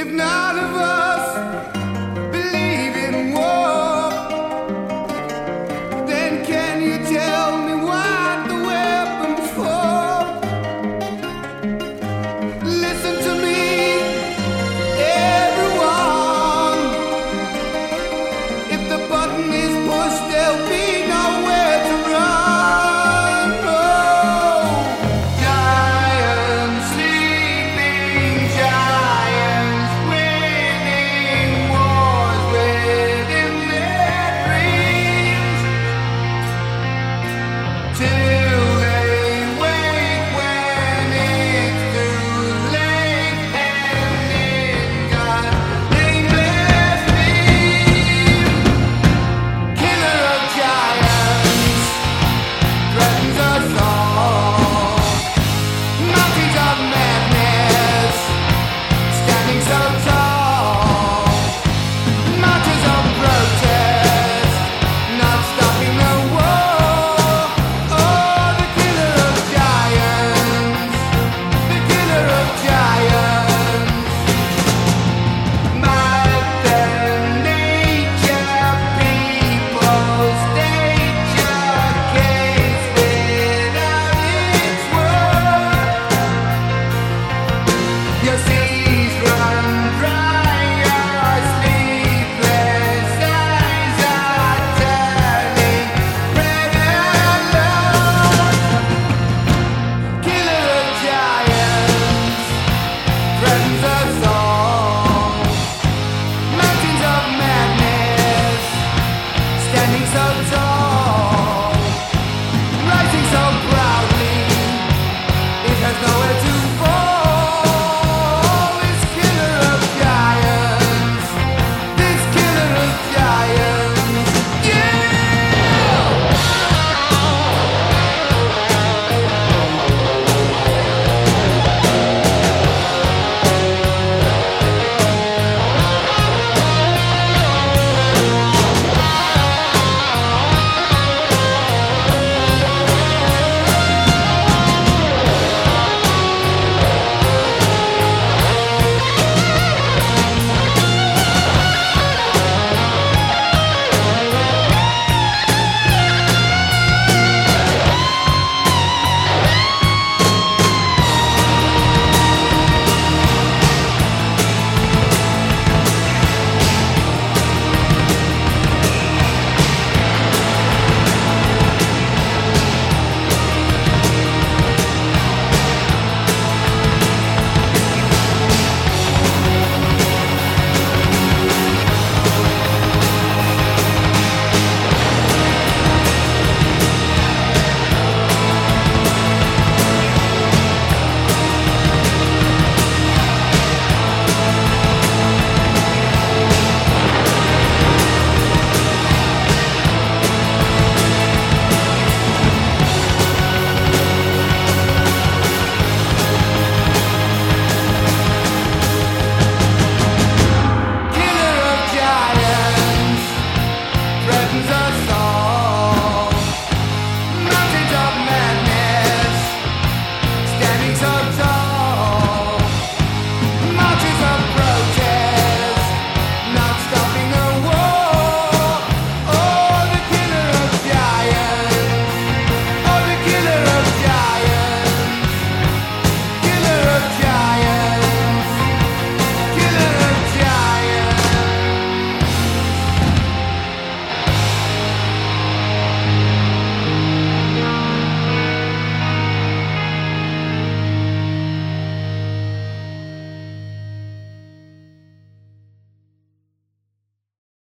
none of us believe in war, then can you tell me what the weapon's for? Listen to me, everyone. If the button is pushed, there'll be nowhere to run. Oh, giants, sleeping giants, winning wars within their dreams, till they wake when it's too late, and in God's nameless name, killer of giants threatens us all. Mountains of madness, standing so tall. Marches of protest, not stopping the war. Oh, the killer of giants, the killer of giants. Mother Nature, people's nature, case without its word. Your seas run dry, your sleepless eyes are turning red alert. Killer of giants threatens us all. Mountains of madness, standing so tall.